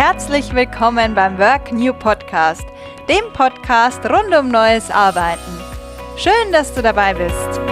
Herzlich willkommen beim Work New Podcast, dem Podcast rund um neues Arbeiten. Schön, dass du dabei bist.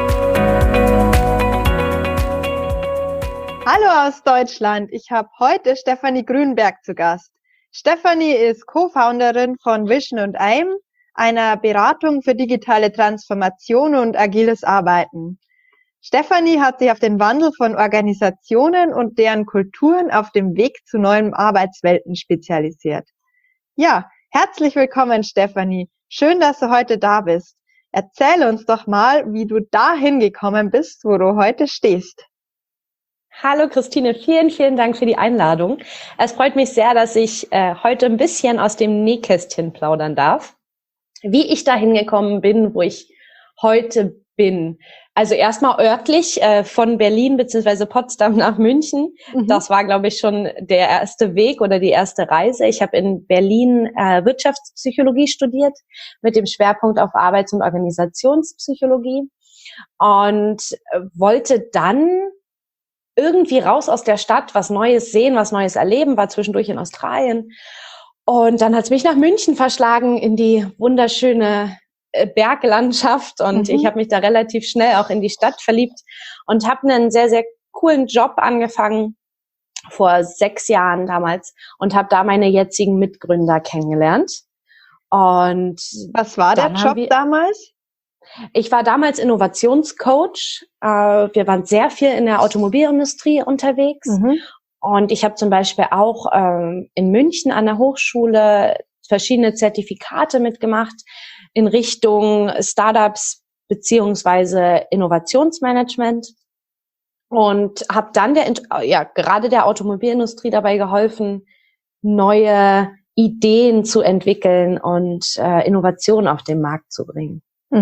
Hallo aus Deutschland, ich habe heute Stefanie Grünberg zu Gast. Stefanie ist Co-Founderin von Vision & AIM, einer Beratung für digitale Transformation und agiles Arbeiten. Stefanie hat sich auf den Wandel von Organisationen und deren Kulturen auf dem Weg zu neuen Arbeitswelten spezialisiert. Ja, herzlich willkommen, Stefanie. Schön, dass du heute da bist. Erzähl uns doch mal, wie du dahin gekommen bist, wo du heute stehst. Hallo Christine, vielen, vielen Dank für die Einladung. Es freut mich sehr, dass ich heute ein bisschen aus dem Nähkästchen plaudern darf, wie ich dahin gekommen bin, wo ich heute bin. Also erstmal örtlich von Berlin bzw. Potsdam nach München. Das war, glaube ich, schon der erste Weg oder die erste Reise. Ich habe in Berlin Wirtschaftspsychologie studiert mit dem Schwerpunkt auf Arbeits- und Organisationspsychologie und wollte dann irgendwie raus aus der Stadt, was Neues sehen, was Neues erleben, war zwischendurch in Australien. Und dann hat es mich nach München verschlagen in die wunderschöne Berglandschaft und ich habe mich da relativ schnell auch in die Stadt verliebt und habe einen sehr, sehr coolen Job angefangen vor 6 Jahren damals und habe da meine jetzigen Mitgründer kennengelernt. Und was war der Job damals? Ich war damals Innovationscoach. Wir waren sehr viel in der Automobilindustrie unterwegs. Und ich habe zum Beispiel auch in München an der Hochschule verschiedene Zertifikate mitgemacht in Richtung Startups beziehungsweise Innovationsmanagement. Und habe dann gerade der Automobilindustrie dabei geholfen, neue Ideen zu entwickeln und Innovationen auf den Markt zu bringen.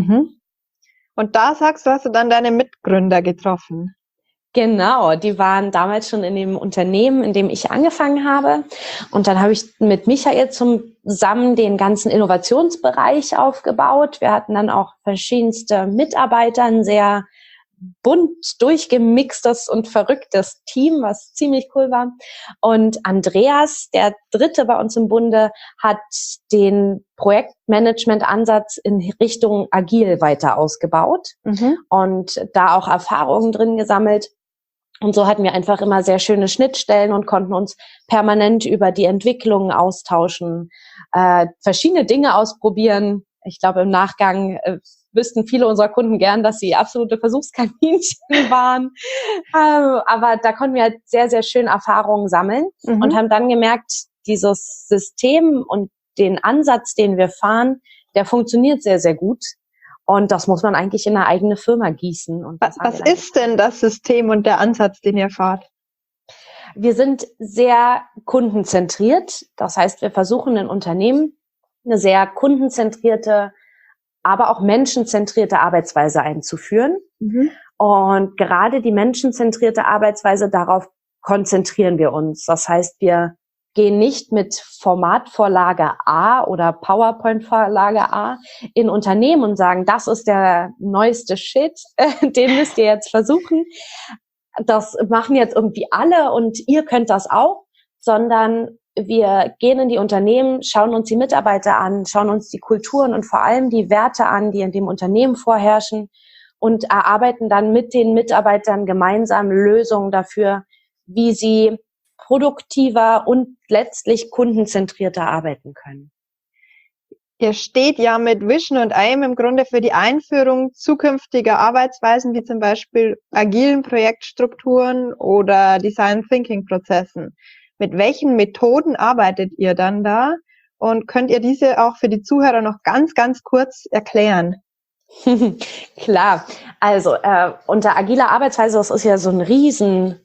Und da sagst du, hast du dann deine Mitgründer getroffen? Genau, die waren damals schon in dem Unternehmen, in dem ich angefangen habe. Und dann habe ich mit Michael zusammen den ganzen Innovationsbereich aufgebaut. Wir hatten dann auch verschiedenste Mitarbeiter, ein sehr bunt durchgemixtes und verrücktes Team, was ziemlich cool war. Und Andreas, der Dritte bei uns im Bunde, hat den Projektmanagement-Ansatz in Richtung Agil weiter ausgebaut und da auch Erfahrungen drin gesammelt. Und so hatten wir einfach immer sehr schöne Schnittstellen und konnten uns permanent über die Entwicklungen austauschen, verschiedene Dinge ausprobieren. Ich glaube, im Nachgang wüssten viele unserer Kunden gern, dass sie absolute Versuchskaninchen waren. Aber da konnten wir halt sehr, sehr schön Erfahrungen sammeln und haben dann gemerkt, dieses System und den Ansatz, den wir fahren, der funktioniert sehr, sehr gut. Und das muss man eigentlich in eine eigene Firma gießen. Und was ist denn das System und der Ansatz, den ihr fahrt? Wir sind sehr kundenzentriert. Das heißt, wir versuchen in Unternehmen eine sehr kundenzentrierte, aber auch menschenzentrierte Arbeitsweise einzuführen. Und gerade die menschenzentrierte Arbeitsweise, darauf konzentrieren wir uns. Das heißt, wir gehen nicht mit Formatvorlage A oder PowerPoint-Vorlage A in Unternehmen und sagen, das ist der neueste Shit, den müsst ihr jetzt versuchen. Das machen jetzt irgendwie alle und ihr könnt das auch, sondern wir gehen in die Unternehmen, schauen uns die Mitarbeiter an, schauen uns die Kulturen und vor allem die Werte an, die in dem Unternehmen vorherrschen und erarbeiten dann mit den Mitarbeitern gemeinsam Lösungen dafür, wie sie produktiver und letztlich kundenzentrierter arbeiten können. Ihr steht ja mit Vision & AIM im Grunde für die Einführung zukünftiger Arbeitsweisen, wie zum Beispiel agilen Projektstrukturen oder Design Thinking Prozessen. Mit welchen Methoden arbeitet ihr dann da? Und könnt ihr diese auch für die Zuhörer noch ganz, ganz kurz erklären? Klar, also unter agiler Arbeitsweise, das ist ja so ein Riesen,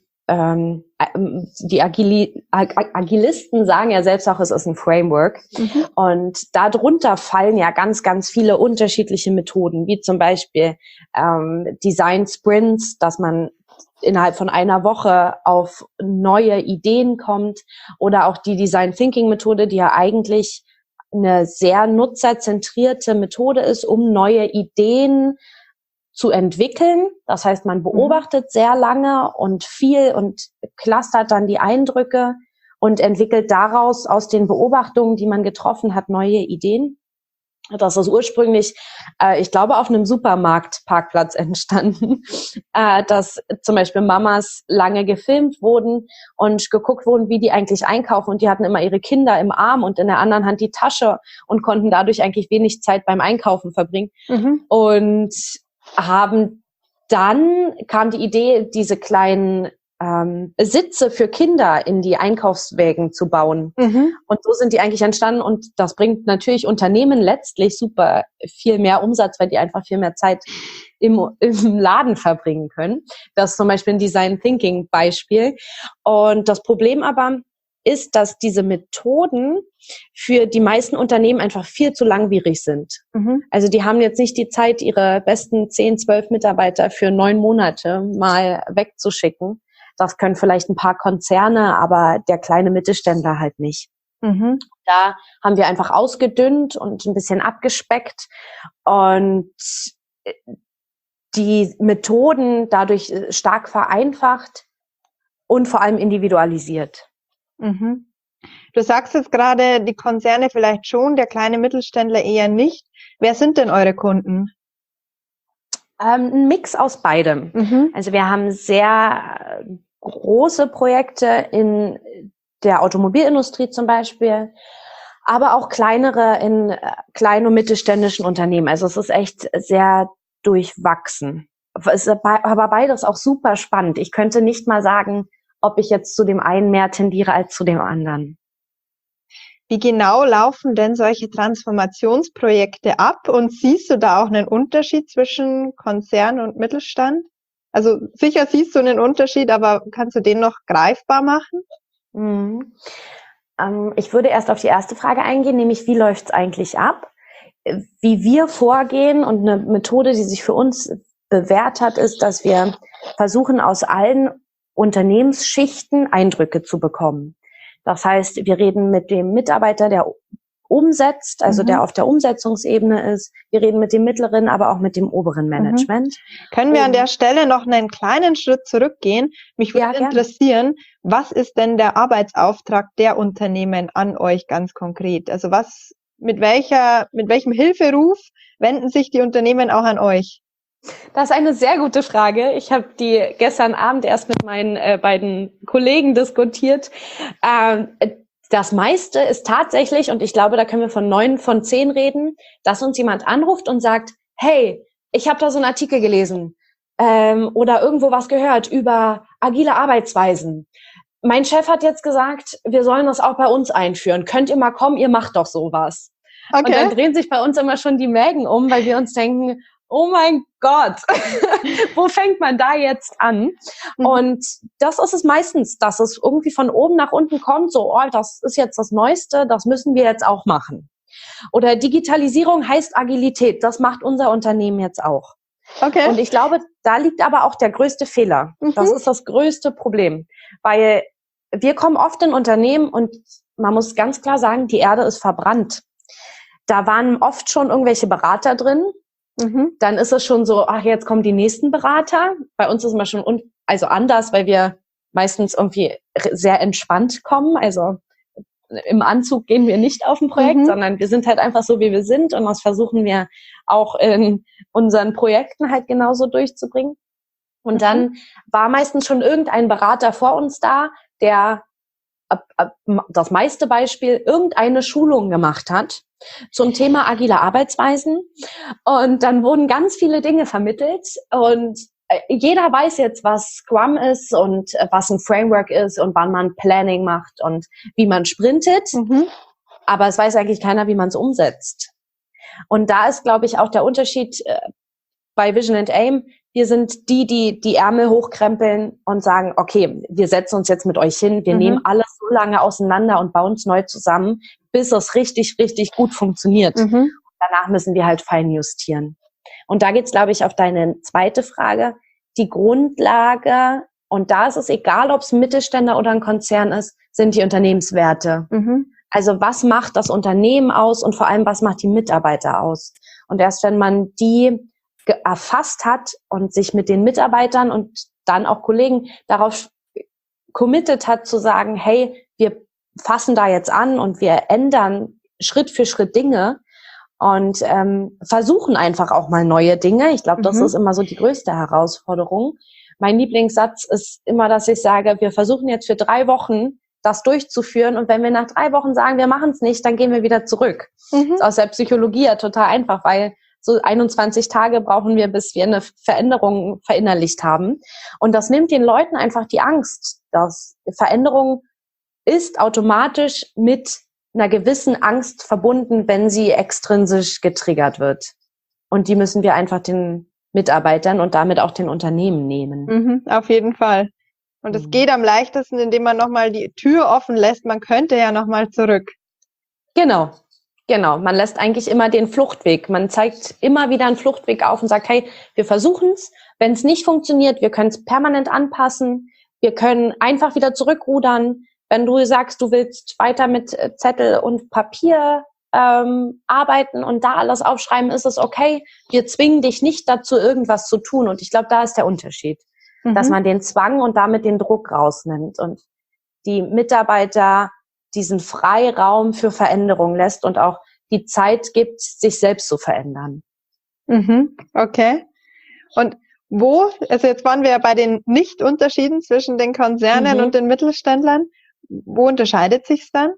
die Agilisten sagen ja selbst auch, es ist ein Framework. Und darunter fallen ja ganz, ganz viele unterschiedliche Methoden, wie zum Beispiel Design Sprints, dass man innerhalb von einer Woche auf neue Ideen kommt, oder auch die Design Thinking Methode, die ja eigentlich eine sehr nutzerzentrierte Methode ist, um neue Ideen zu entwickeln. Das heißt, man beobachtet sehr lange und viel und clustert dann die Eindrücke und entwickelt daraus aus den Beobachtungen, die man getroffen hat, neue Ideen. Das ist ursprünglich, ich glaube, auf einem Supermarktparkplatz entstanden, dass zum Beispiel Mamas lange gefilmt wurden und geguckt wurden, wie die eigentlich einkaufen. Und die hatten immer ihre Kinder im Arm und in der anderen Hand die Tasche und konnten dadurch eigentlich wenig Zeit beim Einkaufen verbringen. Und kam die Idee, diese kleinen Sitze für Kinder in die Einkaufswägen zu bauen. Und so sind die eigentlich entstanden und das bringt natürlich Unternehmen letztlich super viel mehr Umsatz, weil die einfach viel mehr Zeit im Laden verbringen können. Das ist zum Beispiel ein Design Thinking Beispiel. Und das Problem aber ist, dass diese Methoden für die meisten Unternehmen einfach viel zu langwierig sind. Also die haben jetzt nicht die Zeit, ihre besten 10, 12 Mitarbeiter für 9 Monate mal wegzuschicken. Das können vielleicht ein paar Konzerne, aber der kleine Mittelständler halt nicht. Da haben wir einfach ausgedünnt und ein bisschen abgespeckt und die Methoden dadurch stark vereinfacht und vor allem individualisiert. Du sagst jetzt gerade, die Konzerne vielleicht schon, der kleine Mittelständler eher nicht. Wer sind denn eure Kunden? Ein Mix aus beidem. Also wir haben sehr große Projekte in der Automobilindustrie zum Beispiel, aber auch kleinere in kleinen und mittelständischen Unternehmen. Also es ist echt sehr durchwachsen. Es ist aber beides auch super spannend. Ich könnte nicht mal sagen, ob ich jetzt zu dem einen mehr tendiere als zu dem anderen. Wie genau laufen denn solche Transformationsprojekte ab und siehst du da auch einen Unterschied zwischen Konzern und Mittelstand? Also sicher siehst du einen Unterschied, aber kannst du den noch greifbar machen? Ich würde erst auf die erste Frage eingehen, nämlich wie läuft es eigentlich ab? Wie wir vorgehen und eine Methode, die sich für uns bewährt hat, ist, dass wir versuchen, aus allen Unternehmensschichten Eindrücke zu bekommen. Das heißt, wir reden mit dem Mitarbeiter, der umsetzt, also der auf der Umsetzungsebene ist. Wir reden mit dem mittleren, aber auch mit dem oberen Management. Können wir an der Stelle noch einen kleinen Schritt zurückgehen? Mich würde interessieren, was ist denn der Arbeitsauftrag der Unternehmen an euch ganz konkret? Also mit welchem Hilferuf wenden sich die Unternehmen auch an euch? Das ist eine sehr gute Frage. Ich habe die gestern Abend erst mit meinen beiden Kollegen diskutiert. Das meiste ist tatsächlich, und ich glaube, da können wir von 9 von 10 reden, dass uns jemand anruft und sagt, hey, ich habe da so einen Artikel gelesen oder irgendwo was gehört über agile Arbeitsweisen. Mein Chef hat jetzt gesagt, wir sollen das auch bei uns einführen. Könnt ihr mal kommen, ihr macht doch sowas. Okay. Und dann drehen sich bei uns immer schon die Mägen um, weil wir uns denken, oh mein Gott, wo fängt man da jetzt an? Und das ist es meistens, dass es irgendwie von oben nach unten kommt, so, oh, das ist jetzt das Neueste, das müssen wir jetzt auch machen. Oder Digitalisierung heißt Agilität, das macht unser Unternehmen jetzt auch. Okay. Und ich glaube, da liegt aber auch der größte Fehler. Das ist das größte Problem, weil wir kommen oft in Unternehmen und man muss ganz klar sagen, die Erde ist verbrannt. Da waren oft schon irgendwelche Berater drin. Dann ist es schon so, ach, jetzt kommen die nächsten Berater. Bei uns ist es immer schon anders, weil wir meistens irgendwie sehr entspannt kommen. Also im Anzug gehen wir nicht auf ein Projekt, sondern wir sind halt einfach so, wie wir sind. Und das versuchen wir auch in unseren Projekten halt genauso durchzubringen. Und dann war meistens schon irgendein Berater vor uns da, der das meiste Beispiel irgendeine Schulung gemacht hat zum Thema agile Arbeitsweisen. Und dann wurden ganz viele Dinge vermittelt und jeder weiß jetzt, was Scrum ist und was ein Framework ist und wann man Planning macht und wie man sprintet. Aber es weiß eigentlich keiner, wie man es umsetzt. Und da ist, glaube ich, auch der Unterschied bei Vision and Aim. Wir sind die Ärmel hochkrempeln und sagen, okay, wir setzen uns jetzt mit euch hin, wir nehmen alles so lange auseinander und bauen es neu zusammen, bis es richtig, richtig gut funktioniert. Danach müssen wir halt fein justieren. Und da geht's, glaube ich, auf deine zweite Frage. Die Grundlage, und da ist es egal, ob es ein Mittelständler oder ein Konzern ist, sind die Unternehmenswerte. Also was macht das Unternehmen aus und vor allem, was macht die Mitarbeiter aus? Und erst wenn man die erfasst hat und sich mit den Mitarbeitern und dann auch Kollegen darauf committed hat zu sagen, hey, wir fassen da jetzt an und wir ändern Schritt für Schritt Dinge und versuchen einfach auch mal neue Dinge. Ich glaube, das ist immer so die größte Herausforderung. Mein Lieblingssatz ist immer, dass ich sage, wir versuchen jetzt für 3 Wochen das durchzuführen und wenn wir nach 3 Wochen sagen, wir machen es nicht, dann gehen wir wieder zurück. Das ist aus der Psychologie ja total einfach, weil so 21 Tage brauchen wir, bis wir eine Veränderung verinnerlicht haben. Und das nimmt den Leuten einfach die Angst, dass Veränderung ist automatisch mit einer gewissen Angst verbunden, wenn sie extrinsisch getriggert wird. Und die müssen wir einfach den Mitarbeitern und damit auch den Unternehmen nehmen. Auf jeden Fall. Und es geht am leichtesten, indem man nochmal die Tür offen lässt. Man könnte ja nochmal zurück. Genau. Man lässt eigentlich immer den Fluchtweg. Man zeigt immer wieder einen Fluchtweg auf und sagt, hey, wir versuchen es. Wenn es nicht funktioniert, wir können es permanent anpassen. Wir können einfach wieder zurückrudern. Wenn du sagst, du willst weiter mit Zettel und Papier arbeiten und da alles aufschreiben, ist es okay. Wir zwingen dich nicht dazu, irgendwas zu tun. Und ich glaube, da ist der Unterschied, dass man den Zwang und damit den Druck rausnimmt und die Mitarbeiter diesen Freiraum für Veränderung lässt und auch die Zeit gibt, sich selbst zu verändern. Okay. Und also jetzt waren wir ja bei den Nicht-Unterschieden zwischen den Konzernen und den Mittelständlern. Wo unterscheidet sich's dann?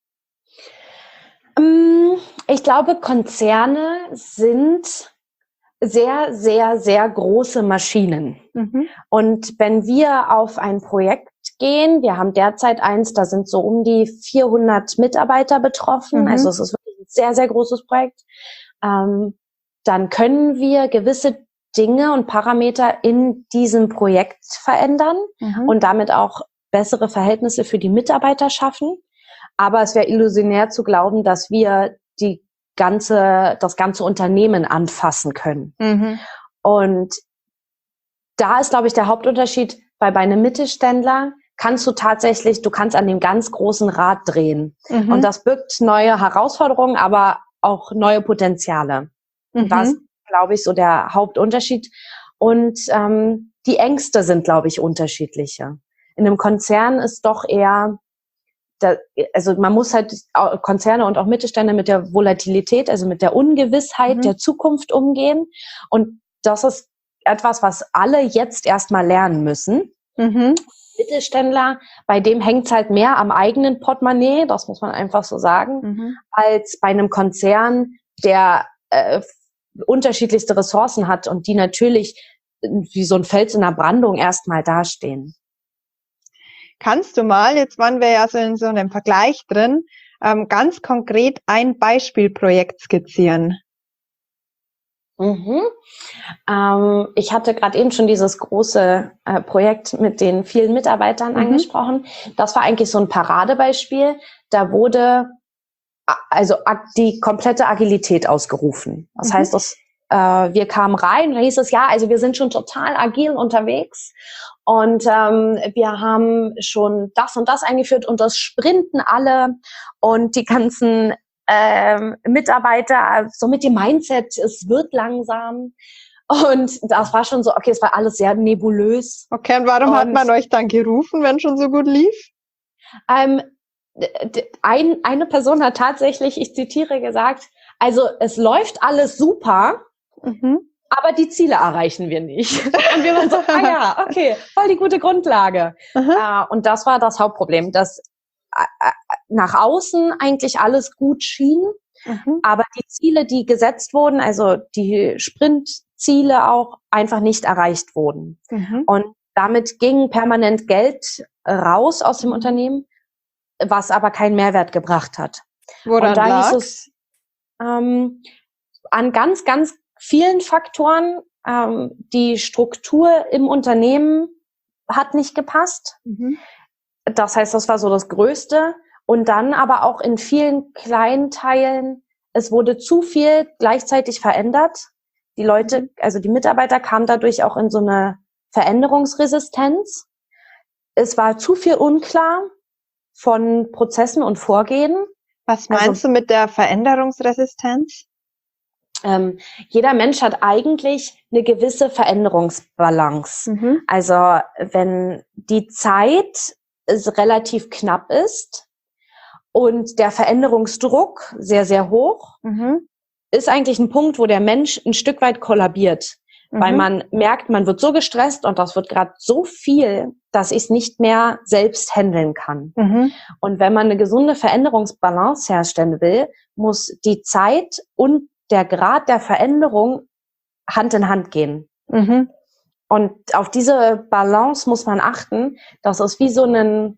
Ich glaube, Konzerne sind sehr, sehr, sehr große Maschinen. Und wenn wir auf ein Projekt gehen, wir haben derzeit eins, da sind so um die 400 Mitarbeiter betroffen, also es ist wirklich ein sehr, sehr großes Projekt, dann können wir gewisse Dinge und Parameter in diesem Projekt verändern und damit auch bessere Verhältnisse für die Mitarbeiter schaffen. Aber es wäre illusionär zu glauben, dass wir das ganze Unternehmen anfassen können. Und da ist, glaube ich, der Hauptunterschied, weil bei einem Mittelständler du kannst an dem ganz großen Rad drehen. Und das birgt neue Herausforderungen, aber auch neue Potenziale. Und das ist, glaube ich, so der Hauptunterschied. Und die Ängste sind, glaube ich, unterschiedliche. In einem Konzern ist doch eher, also man muss halt Konzerne und auch Mittelständler mit der Volatilität, also mit der Ungewissheit der Zukunft umgehen. Und das ist etwas, was alle jetzt erstmal lernen müssen. Mittelständler, bei dem hängt es halt mehr am eigenen Portemonnaie, das muss man einfach so sagen, als bei einem Konzern, der unterschiedlichste Ressourcen hat und die natürlich wie so ein Fels in der Brandung erstmal dastehen. Kannst du mal, jetzt waren wir ja so in so einem Vergleich drin, ganz konkret ein Beispielprojekt skizzieren? Ich hatte gerade eben schon dieses große Projekt mit den vielen Mitarbeitern angesprochen. Das war eigentlich so ein Paradebeispiel. Da wurde also die komplette Agilität ausgerufen. Das heißt, wir kamen rein und da hieß es, ja, also wir sind schon total agil unterwegs und wir haben schon das und das eingeführt und das sprinten alle und die ganzen Mitarbeiter, so mit dem Mindset, es wird langsam. Und das war schon so, okay, es war alles sehr nebulös. Okay, und warum hat man euch dann gerufen, wenn schon so gut lief? Eine Person hat tatsächlich, ich zitiere, gesagt, also es läuft alles super, aber die Ziele erreichen wir nicht. Und wir waren so, ja, okay, voll die gute Grundlage. Und das war das Hauptproblem, dass nach außen eigentlich alles gut schien, aber die Ziele, die gesetzt wurden, also die Sprintziele auch einfach nicht erreicht wurden. Und damit ging permanent Geld raus aus dem Unternehmen, was aber keinen Mehrwert gebracht hat. Woran und da lag's? hieß es an ganz, ganz vielen Faktoren. Die Struktur im Unternehmen hat nicht gepasst. Das heißt, das war so das Größte. Und dann aber auch in vielen kleinen Teilen, es wurde zu viel gleichzeitig verändert. Die Leute, also die Mitarbeiter kamen dadurch auch in so eine Veränderungsresistenz. Es war zu viel unklar von Prozessen und Vorgehen. Was meinst du mit der Veränderungsresistenz? Jeder Mensch hat eigentlich eine gewisse Veränderungsbalance. Also wenn die Zeit relativ knapp ist, und der Veränderungsdruck sehr, sehr hoch, ist eigentlich ein Punkt, wo der Mensch ein Stück weit kollabiert. Weil man merkt, man wird so gestresst und das wird gerade so viel, dass ich es nicht mehr selbst handeln kann. Und wenn man eine gesunde Veränderungsbalance herstellen will, muss die Zeit und der Grad der Veränderung Hand in Hand gehen. Und auf diese Balance muss man achten. Das ist wie so eine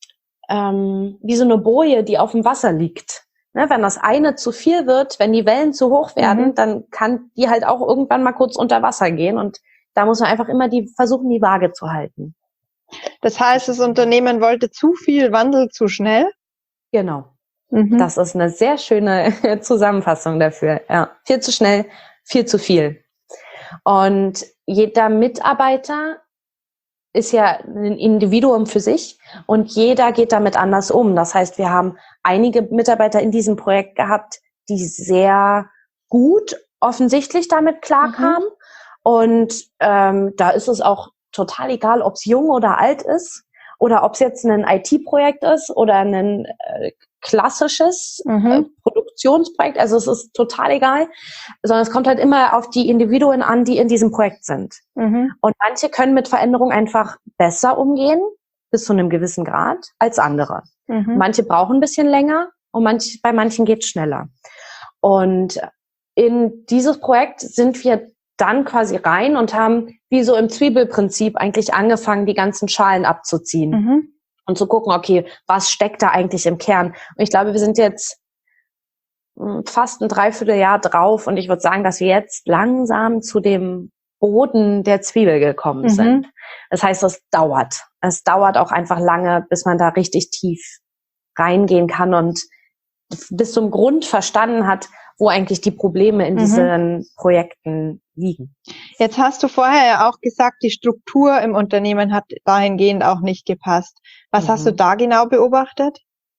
Boje, die auf dem Wasser liegt. Ne, wenn das eine zu viel wird, wenn die Wellen zu hoch werden, dann kann die halt auch irgendwann mal kurz unter Wasser gehen. Und da muss man einfach immer versuchen, die Waage zu halten. Das heißt, das Unternehmen wollte zu viel Wandel zu schnell? Genau. Das ist eine sehr schöne Zusammenfassung dafür. Ja, viel zu schnell, viel zu viel. Und jeder Mitarbeiter ist ja ein Individuum für sich und jeder geht damit anders um. Das heißt, wir haben einige Mitarbeiter in diesem Projekt gehabt, die sehr gut offensichtlich damit klarkamen. Und da ist es auch total egal, ob es jung oder alt ist oder ob es jetzt ein IT-Projekt ist oder ein klassisches Produktionsprojekt. Also es ist total egal, sondern es kommt halt immer auf die Individuen an, die in diesem Projekt sind. Und manche können mit Veränderung einfach besser umgehen, bis zu einem gewissen Grad, als andere. Manche brauchen ein bisschen länger und bei manchen geht es schneller. Und in dieses Projekt sind wir dann quasi rein und haben wie so im Zwiebelprinzip eigentlich angefangen, die ganzen Schalen abzuziehen. Und zu gucken, okay, was steckt da eigentlich im Kern? Und ich glaube, wir sind jetzt fast ein Dreivierteljahr drauf und ich würde sagen, dass wir jetzt langsam zu dem Boden der Zwiebel gekommen sind. Das heißt, es dauert. Es dauert auch einfach lange, bis man da richtig tief reingehen kann und bis zum Grund verstanden hat, wo eigentlich die Probleme in diesen Projekten liegen. Jetzt hast du vorher ja auch gesagt, die Struktur im Unternehmen hat dahingehend auch nicht gepasst. Was hast du da genau beobachtet?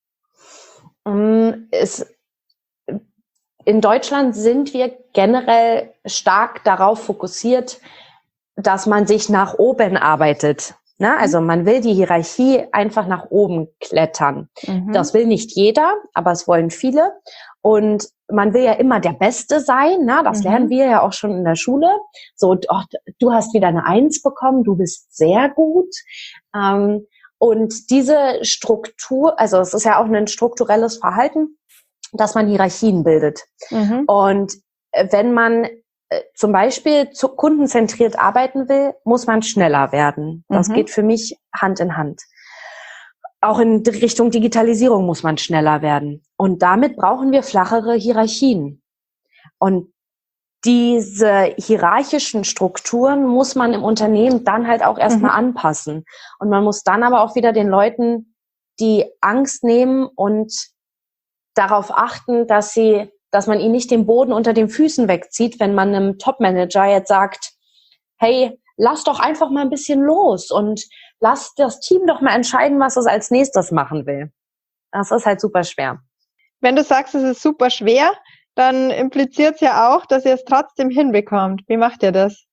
In Deutschland sind wir generell stark darauf fokussiert, dass man sich nach oben arbeitet. Ne? Also man will die Hierarchie einfach nach oben klettern. Das will nicht jeder, aber es wollen viele. Und man will ja immer der Beste sein. Ne? Das lernen wir ja auch schon in der Schule. So, oh, du hast wieder eine 1 bekommen, du bist sehr gut. Und diese Struktur, also es ist ja auch ein strukturelles Verhalten, dass man Hierarchien bildet. Und wenn man zum Beispiel kundenzentriert arbeiten will, muss man schneller werden. Das geht für mich Hand in Hand. Auch in Richtung Digitalisierung muss man schneller werden. Und damit brauchen wir flachere Hierarchien. Und diese hierarchischen Strukturen muss man im Unternehmen dann halt auch erstmal anpassen. Und man muss dann aber auch wieder den Leuten die Angst nehmen und darauf achten, dass man ihnen nicht den Boden unter den Füßen wegzieht, wenn man einem Top-Manager jetzt sagt, hey, lass doch einfach mal ein bisschen los und lass das Team doch mal entscheiden, was es als nächstes machen will. Das ist halt super schwer. Wenn du sagst, es ist super schwer, dann impliziert es ja auch, dass ihr es trotzdem hinbekommt. Wie macht ihr das?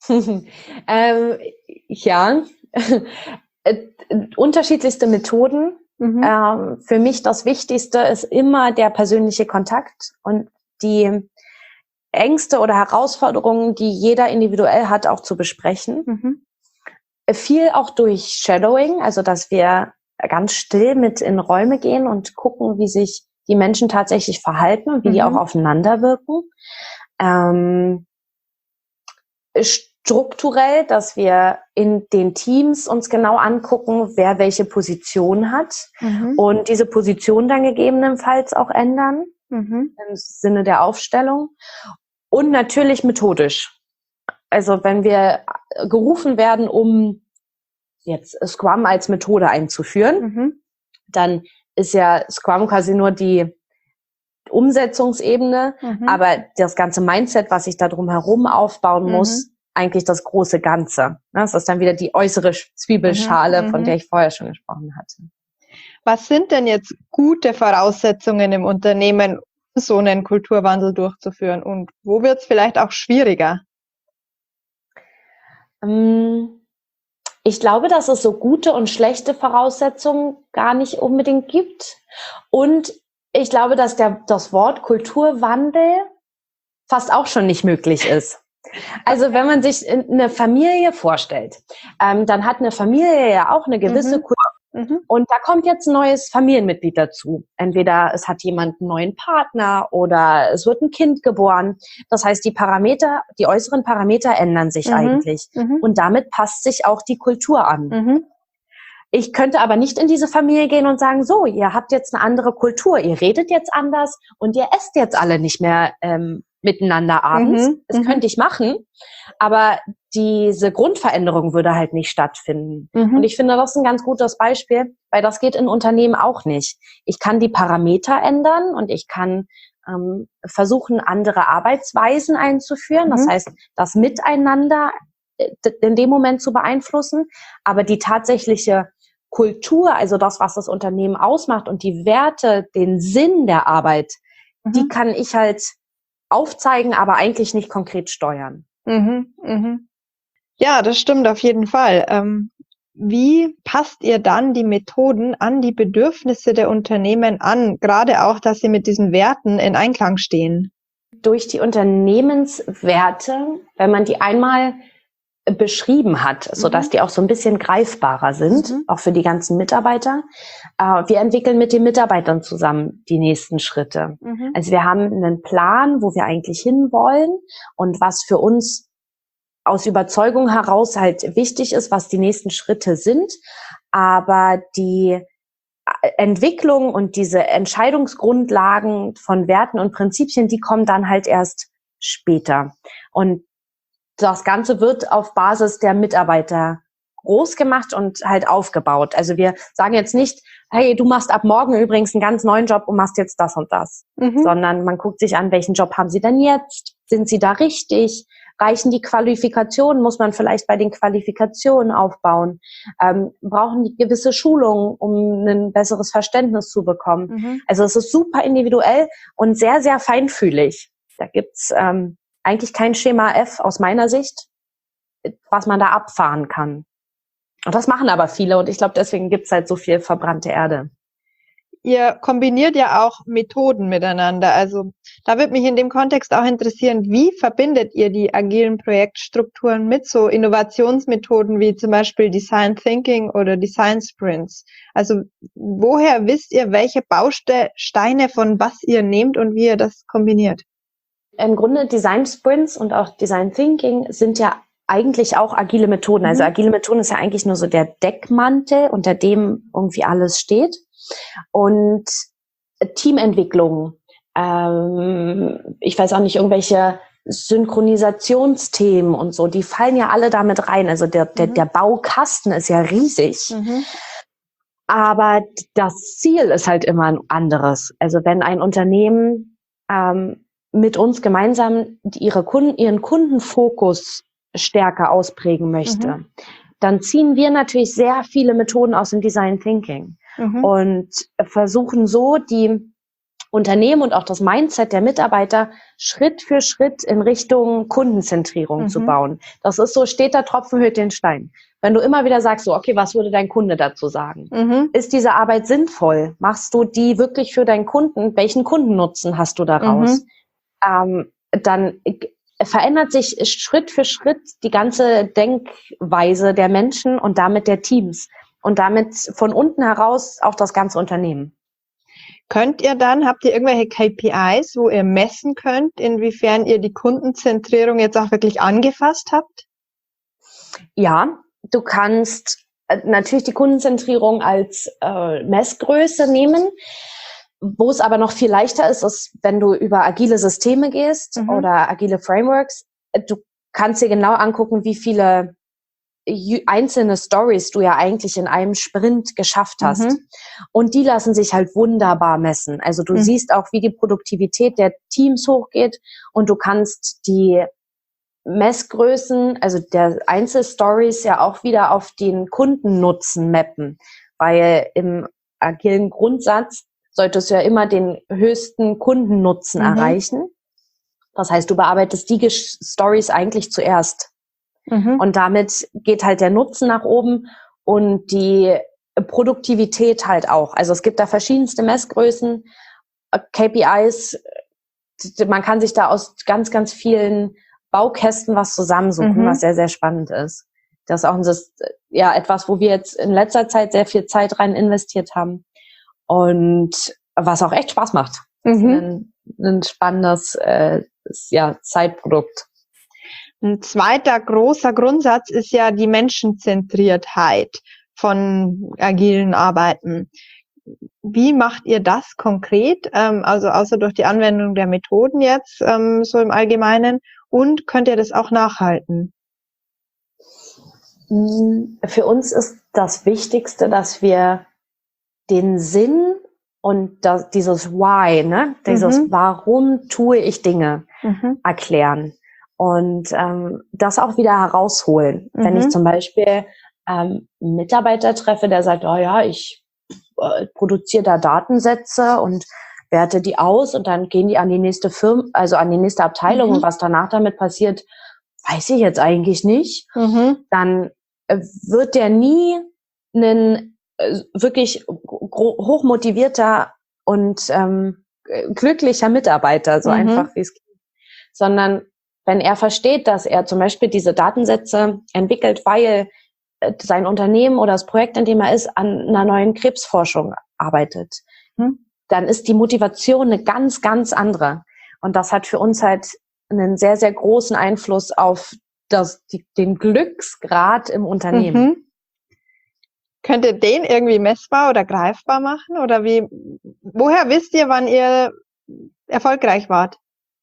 Ja, unterschiedlichste Methoden. Für mich das Wichtigste ist immer der persönliche Kontakt und die Ängste oder Herausforderungen, die jeder individuell hat, auch zu besprechen. Viel auch durch Shadowing, also dass wir ganz still mit in Räume gehen und gucken, wie sich die Menschen tatsächlich verhalten und wie die auch aufeinander wirken. Strukturell, dass wir in den Teams uns genau angucken, wer welche Position hat und diese Position dann gegebenenfalls auch ändern im Sinne der Aufstellung und natürlich methodisch. Also wenn wir gerufen werden, um jetzt Scrum als Methode einzuführen, dann ist ja Scrum quasi nur die Umsetzungsebene, aber das ganze Mindset, was ich da drumherum aufbauen muss, eigentlich das große Ganze. Das ist dann wieder die äußere Zwiebelschale, von der ich vorher schon gesprochen hatte. Was sind denn jetzt gute Voraussetzungen im Unternehmen, um so einen Kulturwandel durchzuführen? Und wo wird es vielleicht auch schwieriger? Ich glaube, dass es so gute und schlechte Voraussetzungen gar nicht unbedingt gibt. Und ich glaube, dass das Wort Kulturwandel fast auch schon nicht möglich ist. Also wenn man sich eine Familie vorstellt, dann hat eine Familie ja auch eine gewisse Kultur. Und da kommt jetzt ein neues Familienmitglied dazu. Entweder es hat jemand einen neuen Partner oder es wird ein Kind geboren. Das heißt, die äußeren Parameter ändern sich eigentlich. Und damit passt sich auch die Kultur an. Ich könnte aber nicht in diese Familie gehen und sagen, so, ihr habt jetzt eine andere Kultur, ihr redet jetzt anders und ihr esst jetzt alle nicht mehr miteinander abends. Das könnte ich machen, aber diese Grundveränderung würde halt nicht stattfinden. Und ich finde, das ist ein ganz gutes Beispiel, weil das geht in Unternehmen auch nicht. Ich kann die Parameter ändern und ich kann versuchen, andere Arbeitsweisen einzuführen. Das heißt, das Miteinander in dem Moment zu beeinflussen, aber die tatsächliche Kultur, also das, was das Unternehmen ausmacht und die Werte, den Sinn der Arbeit, die kann ich halt aufzeigen, aber eigentlich nicht konkret steuern. Ja, das stimmt auf jeden Fall. Wie passt ihr dann die Methoden an die Bedürfnisse der Unternehmen an, gerade auch, dass sie mit diesen Werten in Einklang stehen? Durch die Unternehmenswerte, wenn man die einmal beschrieben hat, sodass die auch so ein bisschen greifbarer sind, auch für die ganzen Mitarbeiter. Wir entwickeln mit den Mitarbeitern zusammen die nächsten Schritte. Also wir haben einen Plan, wo wir eigentlich hinwollen und was für uns aus Überzeugung heraus halt wichtig ist, was die nächsten Schritte sind. Aber die Entwicklung und diese Entscheidungsgrundlagen von Werten und Prinzipien, die kommen dann halt erst später. Und das Ganze wird auf Basis der Mitarbeiter groß gemacht und halt aufgebaut. Also wir sagen jetzt nicht, hey, du machst ab morgen übrigens einen ganz neuen Job und machst jetzt das und das. Sondern man guckt sich an, welchen Job haben sie denn jetzt? Sind sie da richtig? Reichen die Qualifikationen? Muss man vielleicht bei den Qualifikationen aufbauen? Brauchen die gewisse Schulungen, um ein besseres Verständnis zu bekommen? Also es ist super individuell und sehr, sehr feinfühlig. Da gibt's eigentlich kein Schema F aus meiner Sicht, was man da abfahren kann. Und das machen aber viele und ich glaube, deswegen gibt's halt so viel verbrannte Erde. Ihr kombiniert ja auch Methoden miteinander. Also da würde mich in dem Kontext auch interessieren, wie verbindet ihr die agilen Projektstrukturen mit so Innovationsmethoden wie zum Beispiel Design Thinking oder Design Sprints? Also woher wisst ihr, welche Bausteine von was ihr nehmt und wie ihr das kombiniert? Im Grunde Design Sprints und auch Design Thinking sind ja eigentlich auch agile Methoden. Also agile Methoden ist ja eigentlich nur so der Deckmantel, unter dem irgendwie alles steht. Und Teamentwicklung, ich weiß auch nicht, irgendwelche Synchronisationsthemen und so, die fallen ja alle damit rein. Also der Baukasten ist ja riesig. Aber das Ziel ist halt immer ein anderes. Also wenn ein Unternehmen mit uns gemeinsam ihren Kundenfokus stärker ausprägen möchte, dann ziehen wir natürlich sehr viele Methoden aus dem Design Thinking und versuchen so die Unternehmen und auch das Mindset der Mitarbeiter Schritt für Schritt in Richtung Kundenzentrierung zu bauen. Das ist so, steter Tropfen höhlt den Stein. Wenn du immer wieder sagst, so, okay, was würde dein Kunde dazu sagen? Ist diese Arbeit sinnvoll? Machst du die wirklich für deinen Kunden? Welchen Kundennutzen hast du daraus? Dann verändert sich Schritt für Schritt die ganze Denkweise der Menschen und damit der Teams und damit von unten heraus auch das ganze Unternehmen. Habt ihr irgendwelche KPIs, wo ihr messen könnt, inwiefern ihr die Kundenzentrierung jetzt auch wirklich angefasst habt? Ja, du kannst natürlich die Kundenzentrierung als Messgröße nehmen. Wo es aber noch viel leichter ist, ist, wenn du über agile Systeme gehst oder agile Frameworks, du kannst dir genau angucken, wie viele einzelne Stories du ja eigentlich in einem Sprint geschafft hast. Und die lassen sich halt wunderbar messen. Also du siehst auch, wie die Produktivität der Teams hochgeht und du kannst die Messgrößen, also der Einzelstories ja auch wieder auf den Kundennutzen mappen, weil im agilen Grundsatz solltest du ja immer den höchsten Kundennutzen erreichen. Das heißt, du bearbeitest die Stories eigentlich zuerst. Und damit geht halt der Nutzen nach oben und die Produktivität halt auch. Also es gibt da verschiedenste Messgrößen, KPIs, man kann sich da aus ganz, ganz vielen Baukästen was zusammensuchen, was sehr, sehr spannend ist. Das ist auch etwas, wo wir jetzt in letzter Zeit sehr viel Zeit rein investiert haben und was auch echt Spaß macht. Ein spannendes Zeitprodukt. Ein zweiter großer Grundsatz ist ja die Menschenzentriertheit von agilen Arbeiten. Wie macht ihr das konkret? Also außer durch die Anwendung der Methoden jetzt so im Allgemeinen. Und könnt ihr das auch nachhalten? Für uns ist das Wichtigste, dass wir den Sinn und dieses Why, ne, dieses Warum tue ich Dinge, erklären und das auch wieder herausholen. Wenn ich zum Beispiel einen Mitarbeiter treffe, der sagt, oh ja, ich produziere da Datensätze und werte die aus und dann gehen die an die nächste Firma, also an die nächste Abteilung und was danach damit passiert, weiß ich jetzt eigentlich nicht. Dann wird der nie ein wirklich hochmotivierter und glücklicher Mitarbeiter, so einfach wie es geht. Sondern wenn er versteht, dass er zum Beispiel diese Datensätze entwickelt, weil sein Unternehmen oder das Projekt, in dem er ist, an einer neuen Krebsforschung arbeitet, dann ist die Motivation eine ganz, ganz andere. Und das hat für uns halt einen sehr, sehr großen Einfluss auf den Glücksgrad im Unternehmen. Könnt ihr den irgendwie messbar oder greifbar machen? Oder woher wisst ihr, wann ihr erfolgreich wart?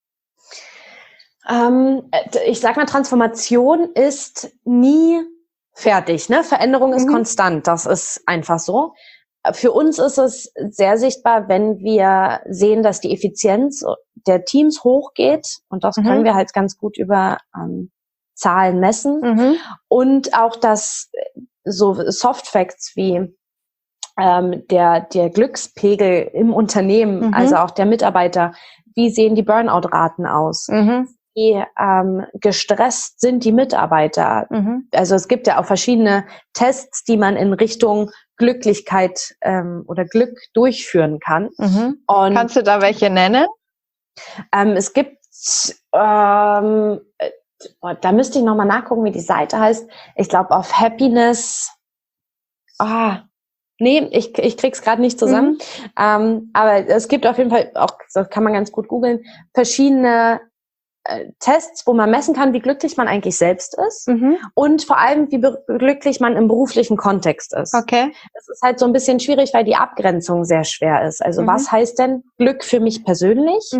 Ich sag mal, Transformation ist nie fertig, ne? Veränderung ist konstant, das ist einfach so. Für uns ist es sehr sichtbar, wenn wir sehen, dass die Effizienz der Teams hochgeht und das können wir halt ganz gut über Zahlen messen und auch, dass so Soft Facts wie der Glückspegel im Unternehmen, also auch der Mitarbeiter, wie sehen die Burnout-Raten aus? Wie gestresst sind die Mitarbeiter? Also es gibt ja auch verschiedene Tests, die man in Richtung Glücklichkeit oder Glück durchführen kann. Und kannst du da welche nennen? Es gibt, da müsste ich nochmal nachgucken, wie die Seite heißt. Ich glaube auf Happiness. Nee, ich krieg's gerade nicht zusammen. Aber es gibt auf jeden Fall auch, das kann man ganz gut googeln, verschiedene Tests, wo man messen kann, wie glücklich man eigentlich selbst ist und vor allem, wie glücklich man im beruflichen Kontext ist. Okay. Das ist halt so ein bisschen schwierig, weil die Abgrenzung sehr schwer ist. Also was heißt denn Glück für mich persönlich?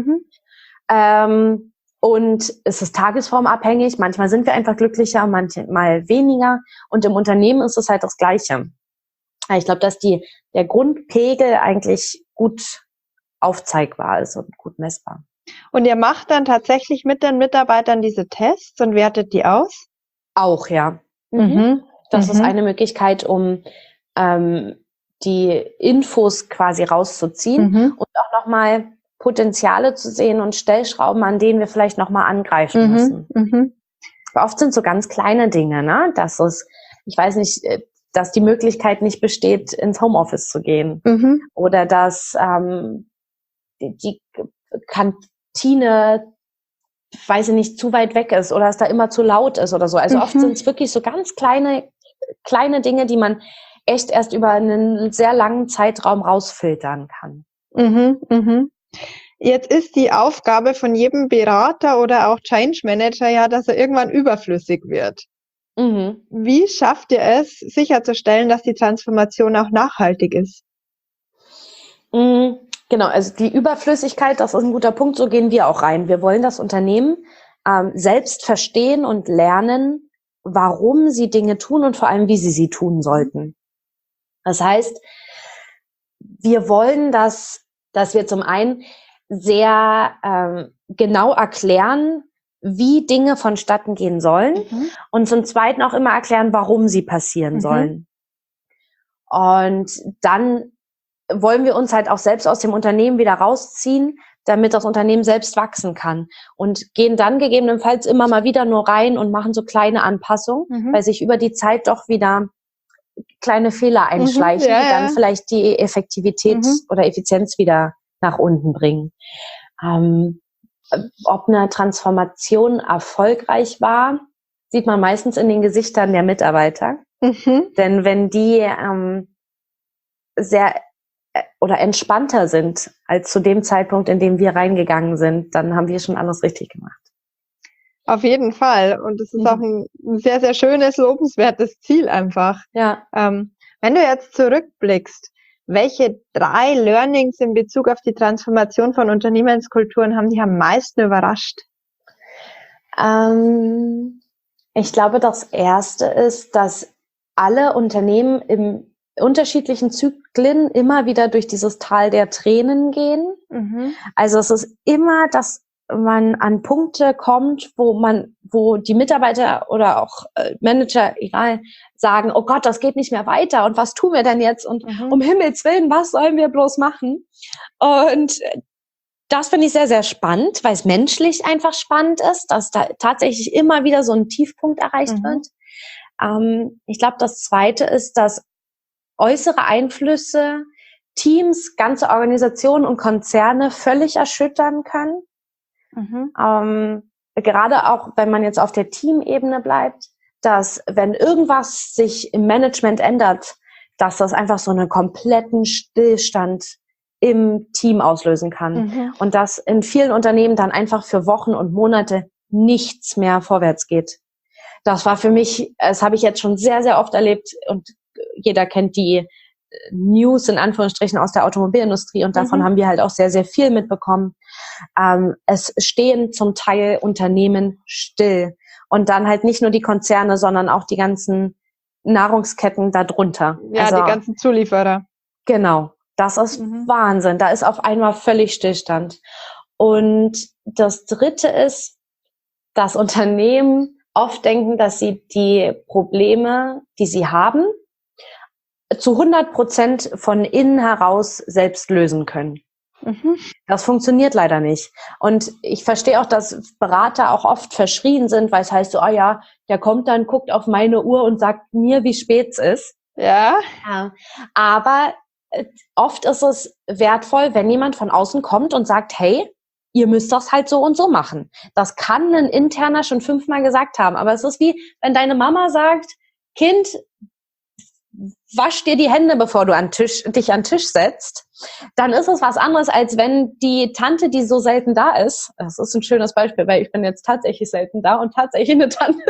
Und es ist tagesformabhängig. Manchmal sind wir einfach glücklicher, manchmal weniger. Und im Unternehmen ist es halt das Gleiche. Ich glaube, dass der Grundpegel eigentlich gut aufzeigbar ist und gut messbar. Und ihr macht dann tatsächlich mit den Mitarbeitern diese Tests und wertet die aus? Auch, ja. Das ist eine Möglichkeit, um die Infos quasi rauszuziehen und auch nochmal Potenziale zu sehen und Stellschrauben, an denen wir vielleicht nochmal angreifen müssen. Oft sind so ganz kleine Dinge, ne? Ich weiß nicht, dass die Möglichkeit nicht besteht, ins Homeoffice zu gehen. Oder dass die Kantine, weiß ich nicht, zu weit weg ist oder es da immer zu laut ist oder so. Also oft sind es wirklich so ganz kleine Dinge, die man echt erst über einen sehr langen Zeitraum rausfiltern kann. Jetzt ist die Aufgabe von jedem Berater oder auch Change Manager ja, dass er irgendwann überflüssig wird. Wie schafft ihr es, sicherzustellen, dass die Transformation auch nachhaltig ist? Genau, also die Überflüssigkeit, das ist ein guter Punkt, so gehen wir auch rein. Wir wollen das Unternehmen selbst verstehen und lernen, warum sie Dinge tun und vor allem, wie sie tun sollten. Das heißt, wir wollen, dass wir zum einen sehr genau erklären, wie Dinge vonstatten gehen sollen und zum Zweiten auch immer erklären, warum sie passieren sollen. Und dann wollen wir uns halt auch selbst aus dem Unternehmen wieder rausziehen, damit das Unternehmen selbst wachsen kann. Und gehen dann gegebenenfalls immer mal wieder nur rein und machen so kleine Anpassungen, weil sich über die Zeit doch wieder kleine Fehler einschleichen, die dann vielleicht die Effektivität oder Effizienz wieder nach unten bringen. Ob eine Transformation erfolgreich war, sieht man meistens in den Gesichtern der Mitarbeiter. Denn wenn die sehr oder entspannter sind als zu dem Zeitpunkt, in dem wir reingegangen sind, dann haben wir schon alles richtig gemacht. Auf jeden Fall. Und es ist auch ein sehr, sehr schönes, lobenswertes Ziel einfach. Ja. Wenn du jetzt zurückblickst, welche 3 Learnings in Bezug auf die Transformation von Unternehmenskulturen haben dich am meisten überrascht? Ich glaube, das erste ist, dass alle Unternehmen im unterschiedlichen Zyklen immer wieder durch dieses Tal der Tränen gehen. Also es ist immer, dass man an Punkte kommt, wo die Mitarbeiter oder auch Manager, egal, sagen, oh Gott, das geht nicht mehr weiter und was tun wir denn jetzt und um Himmels Willen, was sollen wir bloß machen? Und das finde ich sehr, sehr spannend, weil es menschlich einfach spannend ist, dass da tatsächlich immer wieder so ein Tiefpunkt erreicht wird. Ich glaube, das Zweite ist, dass äußere Einflüsse Teams, ganze Organisationen und Konzerne völlig erschüttern können. Gerade auch, wenn man jetzt auf der Teamebene bleibt, dass wenn irgendwas sich im Management ändert, dass das einfach so einen kompletten Stillstand im Team auslösen kann. Und dass in vielen Unternehmen dann einfach für Wochen und Monate nichts mehr vorwärts geht. Das war für mich, das habe ich jetzt schon sehr, sehr oft erlebt und jeder kennt die News in Anführungsstrichen aus der Automobilindustrie und davon haben wir halt auch sehr, sehr viel mitbekommen. Es stehen zum Teil Unternehmen still und dann halt nicht nur die Konzerne, sondern auch die ganzen Nahrungsketten darunter. Ja, also, die ganzen Zulieferer. Genau, das ist Wahnsinn. Da ist auf einmal völlig Stillstand. Und das Dritte ist, dass Unternehmen oft denken, dass sie die Probleme, die sie haben, zu 100% von innen heraus selbst lösen können. Das funktioniert leider nicht. Und ich verstehe auch, dass Berater auch oft verschrien sind, weil es heißt so, ah ja, der kommt dann, guckt auf meine Uhr und sagt mir, wie spät es ist. Ja. Aber oft ist es wertvoll, wenn jemand von außen kommt und sagt, hey, ihr müsst das halt so und so machen. Das kann ein Interner schon 5-mal gesagt haben. Aber es ist wie, wenn deine Mama sagt, Kind, wasch dir die Hände, bevor du dich an den Tisch setzt, dann ist es was anderes, als wenn die Tante, die so selten da ist, das ist ein schönes Beispiel, weil ich bin jetzt tatsächlich selten da und tatsächlich eine Tante,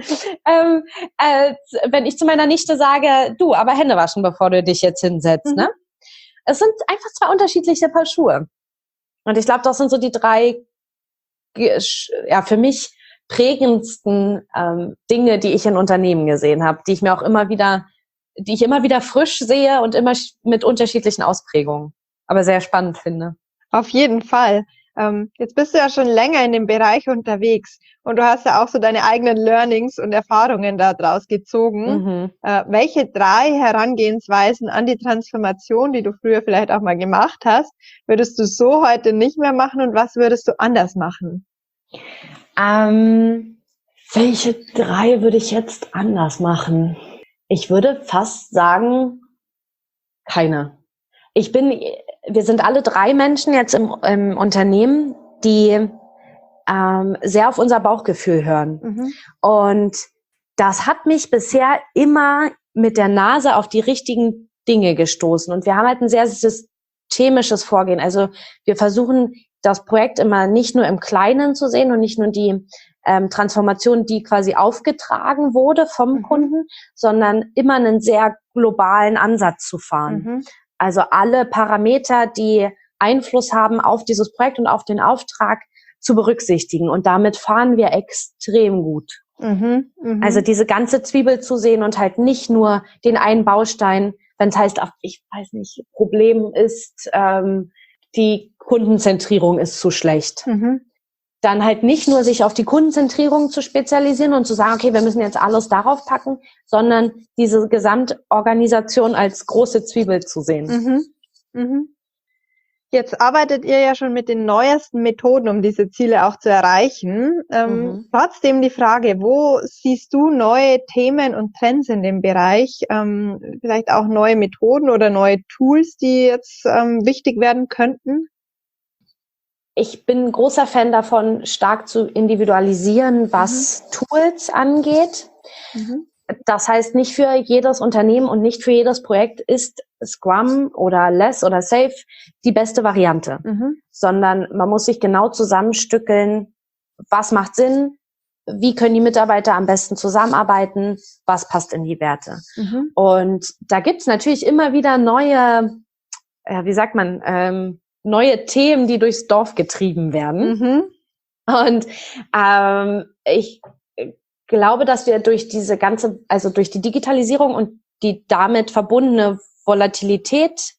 wenn ich zu meiner Nichte sage, du, aber Hände waschen, bevor du dich jetzt hinsetzt. Ne? Es sind einfach 2 unterschiedliche Paar Schuhe. Und ich glaube, das sind so die 3, ja, für mich prägendsten Dinge, die ich in Unternehmen gesehen habe, die ich immer wieder frisch sehe und immer mit unterschiedlichen Ausprägungen. Aber sehr spannend finde. Auf jeden Fall. Jetzt bist du ja schon länger in dem Bereich unterwegs und du hast ja auch so deine eigenen Learnings und Erfahrungen daraus gezogen. Welche 3 Herangehensweisen an die Transformation, die du früher vielleicht auch mal gemacht hast, würdest du so heute nicht mehr machen und was würdest du anders machen? Welche 3 würde ich jetzt anders machen? Ich würde fast sagen, keine. Wir sind alle 3 Menschen jetzt im Unternehmen, die sehr auf unser Bauchgefühl hören. Und das hat mich bisher immer mit der Nase auf die richtigen Dinge gestoßen. Und wir haben halt ein sehr systemisches Vorgehen. Also wir versuchen, das Projekt immer nicht nur im Kleinen zu sehen und nicht nur die Transformation, die quasi aufgetragen wurde vom Kunden, sondern immer einen sehr globalen Ansatz zu fahren. Also alle Parameter, die Einfluss haben auf dieses Projekt und auf den Auftrag zu berücksichtigen. Und damit fahren wir extrem gut. Also diese ganze Zwiebel zu sehen und halt nicht nur den einen Baustein, wenn es heißt, ach, ich weiß nicht, Problem ist, die Kundenzentrierung ist zu schlecht. Dann halt nicht nur sich auf die Kundenzentrierung zu spezialisieren und zu sagen, okay, wir müssen jetzt alles darauf packen, sondern diese Gesamtorganisation als große Zwiebel zu sehen. Jetzt arbeitet ihr ja schon mit den neuesten Methoden, um diese Ziele auch zu erreichen. Trotzdem die Frage, wo siehst du neue Themen und Trends in dem Bereich? Vielleicht auch neue Methoden oder neue Tools, die jetzt wichtig werden könnten? Ich bin ein großer Fan davon, stark zu individualisieren, was Tools angeht. Das heißt, nicht für jedes Unternehmen und nicht für jedes Projekt ist Scrum oder Less oder Safe die beste Variante, sondern man muss sich genau zusammenstückeln, was macht Sinn, wie können die Mitarbeiter am besten zusammenarbeiten, was passt in die Werte. Und da gibt's natürlich immer wieder neue, neue Themen, die durchs Dorf getrieben werden. Und ich glaube, dass wir durch diese durch die Digitalisierung und die damit verbundene Volatilität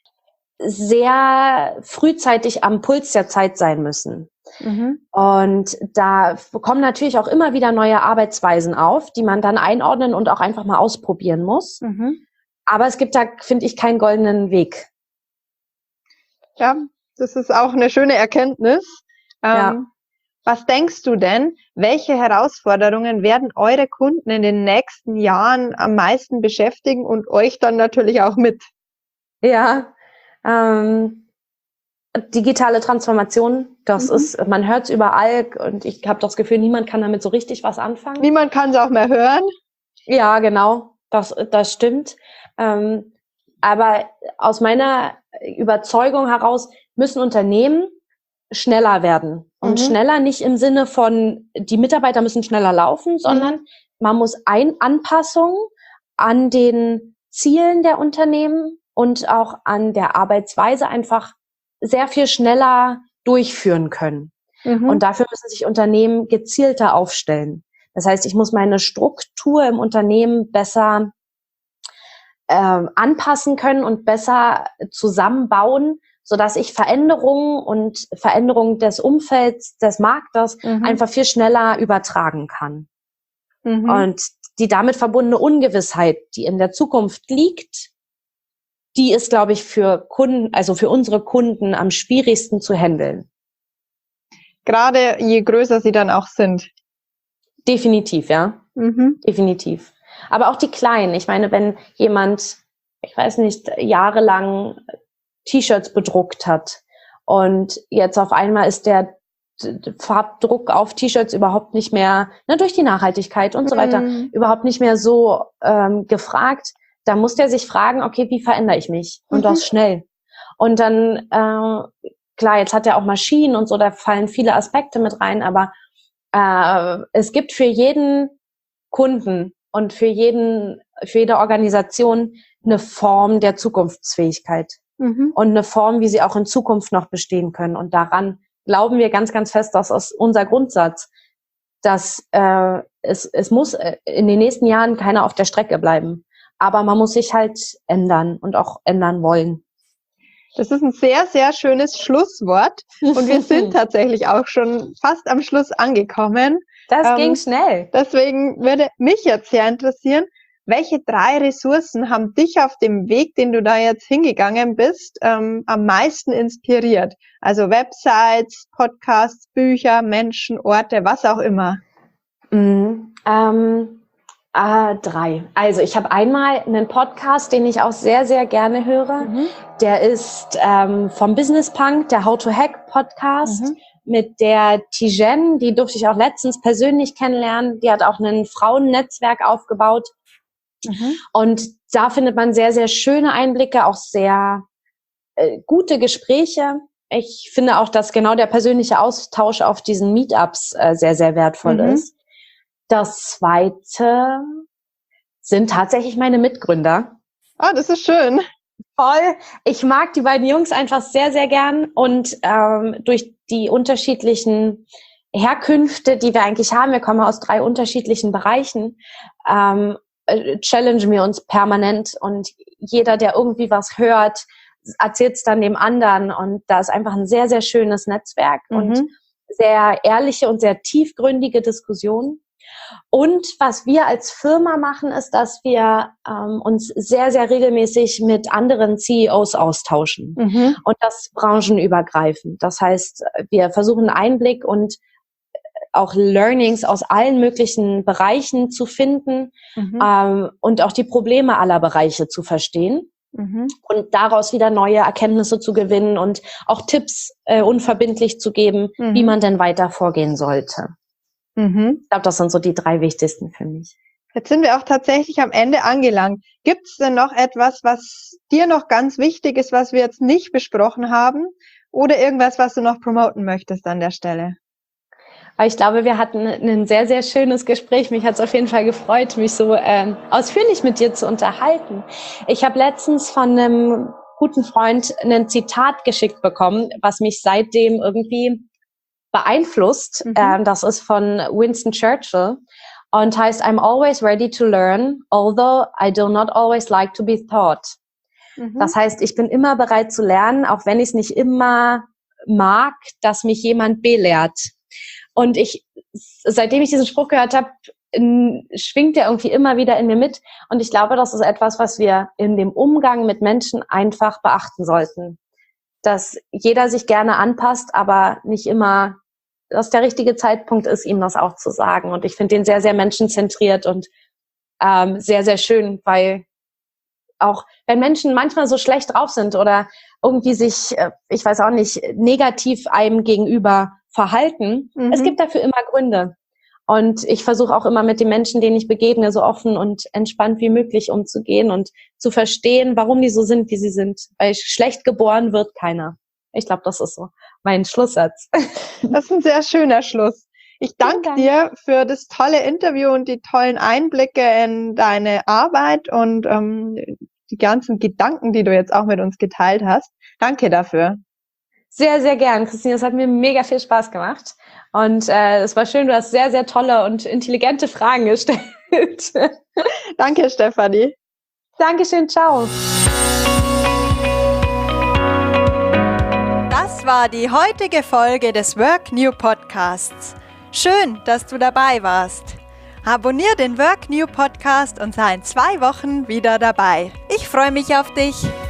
sehr frühzeitig am Puls der Zeit sein müssen. Und da kommen natürlich auch immer wieder neue Arbeitsweisen auf, die man dann einordnen und auch einfach mal ausprobieren muss. Aber es gibt da, finde ich, keinen goldenen Weg. Ja, das ist auch eine schöne Erkenntnis. Was denkst du denn, welche Herausforderungen werden eure Kunden in den nächsten Jahren am meisten beschäftigen und euch dann natürlich auch mit? Ja, digitale Transformation, das ist, man hört es überall und ich habe das Gefühl, niemand kann damit so richtig was anfangen. Niemand kann es auch mehr hören. Ja, genau, das stimmt. Aber aus meiner Überzeugung heraus müssen Unternehmen schneller werden. Und schneller nicht im Sinne von, die Mitarbeiter müssen schneller laufen, sondern man muss Anpassungen an den Zielen der Unternehmen und auch an der Arbeitsweise einfach sehr viel schneller durchführen können. Und dafür müssen sich Unternehmen gezielter aufstellen. Das heißt, ich muss meine Struktur im Unternehmen besser anpassen können und besser zusammenbauen, sodass ich Veränderungen des Umfelds, des Marktes einfach viel schneller übertragen kann. Und die damit verbundene Ungewissheit, die in der Zukunft liegt, die ist, glaube ich, für Kunden, also für unsere Kunden am schwierigsten zu handeln. Gerade je größer sie dann auch sind. Definitiv, ja. Definitiv. Aber auch die Kleinen. Ich meine, wenn jemand, ich weiß nicht, jahrelang T-Shirts bedruckt hat und jetzt auf einmal ist der Farbdruck auf T-Shirts überhaupt nicht mehr, durch die Nachhaltigkeit und so weiter, überhaupt nicht mehr so gefragt, da muss der sich fragen, okay, wie verändere ich mich? Und das schnell. Und dann, klar, jetzt hat er auch Maschinen und so, da fallen viele Aspekte mit rein, aber es gibt für jeden Kunden und für jede Organisation eine Form der Zukunftsfähigkeit und eine Form, wie sie auch in Zukunft noch bestehen können. Und daran glauben wir ganz, ganz fest, das ist unser Grundsatz, dass es muss in den nächsten Jahren keiner auf der Strecke bleiben. Aber man muss sich halt ändern und auch ändern wollen. Das ist ein sehr, sehr schönes Schlusswort. Und wir sind tatsächlich auch schon fast am Schluss angekommen. Das ging schnell. Deswegen würde mich jetzt sehr interessieren, welche 3 Ressourcen haben dich auf dem Weg, den du da jetzt hingegangen bist, am meisten inspiriert? Also Websites, Podcasts, Bücher, Menschen, Orte, was auch immer. 3. Also ich habe einmal einen Podcast, den ich auch sehr, sehr gerne höre. Der ist vom Business Punk, der How to Hack Podcast mit der Tijen. Die durfte ich auch letztens persönlich kennenlernen. Die hat auch ein Frauennetzwerk aufgebaut. Und da findet man sehr, sehr schöne Einblicke, auch sehr gute Gespräche. Ich finde auch, dass genau der persönliche Austausch auf diesen Meetups sehr, sehr wertvoll ist. Das Zweite sind tatsächlich meine Mitgründer. Ah, das ist schön. Voll. Ich mag die beiden Jungs einfach sehr, sehr gern. Und durch die unterschiedlichen Herkünfte, die wir eigentlich haben, wir kommen aus 3 unterschiedlichen Bereichen, challengen wir uns permanent. Und jeder, der irgendwie was hört, erzählt es dann dem anderen. Und da ist einfach ein sehr, sehr schönes Netzwerk und sehr ehrliche und sehr tiefgründige Diskussionen. Und was wir als Firma machen, ist, dass wir uns sehr, sehr regelmäßig mit anderen CEOs austauschen. Und das branchenübergreifend. Das heißt, wir versuchen Einblick und auch Learnings aus allen möglichen Bereichen zu finden und auch die Probleme aller Bereiche zu verstehen. Und daraus wieder neue Erkenntnisse zu gewinnen und auch Tipps unverbindlich zu geben, wie man denn weiter vorgehen sollte. Ich glaube, das sind so die 3 wichtigsten für mich. Jetzt sind wir auch tatsächlich am Ende angelangt. Gibt es denn noch etwas, was dir noch ganz wichtig ist, was wir jetzt nicht besprochen haben? Oder irgendwas, was du noch promoten möchtest an der Stelle? Weil ich glaube, wir hatten ein sehr, sehr schönes Gespräch. Mich hat es auf jeden Fall gefreut, mich so ausführlich mit dir zu unterhalten. Ich habe letztens von einem guten Freund ein Zitat geschickt bekommen, was mich seitdem irgendwie beeinflusst. Das ist von Winston Churchill und heißt, I'm always ready to learn, although I do not always like to be taught. Das heißt, ich bin immer bereit zu lernen, auch wenn ich es nicht immer mag, dass mich jemand belehrt. Und seitdem ich diesen Spruch gehört habe, schwingt der irgendwie immer wieder in mir mit. Und ich glaube, das ist etwas, was wir in dem Umgang mit Menschen einfach beachten sollten. Dass jeder sich gerne anpasst, aber nicht immer, dass der richtige Zeitpunkt ist, ihm das auch zu sagen. Und ich finde den sehr, sehr menschenzentriert und sehr, sehr schön, weil auch wenn Menschen manchmal so schlecht drauf sind oder irgendwie sich, ich weiß auch nicht, negativ einem gegenüber verhalten, es gibt dafür immer Gründe. Und ich versuche auch immer mit den Menschen, denen ich begegne, so offen und entspannt wie möglich umzugehen und zu verstehen, warum die so sind, wie sie sind. Weil schlecht geboren wird keiner. Ich glaube, das ist so mein Schlusssatz. Das ist ein sehr schöner Schluss. Ich danke dir für das tolle Interview und die tollen Einblicke in deine Arbeit und die ganzen Gedanken, die du jetzt auch mit uns geteilt hast. Danke dafür. Sehr, sehr gern, Christine. Es hat mir mega viel Spaß gemacht. Und es war schön, du hast sehr, sehr tolle und intelligente Fragen gestellt. Danke, Stefanie. Dankeschön, ciao. Das war die heutige Folge des Work New Podcasts. Schön, dass du dabei warst. Abonnier den Work New Podcast und sei in 2 Wochen wieder dabei. Ich freue mich auf dich.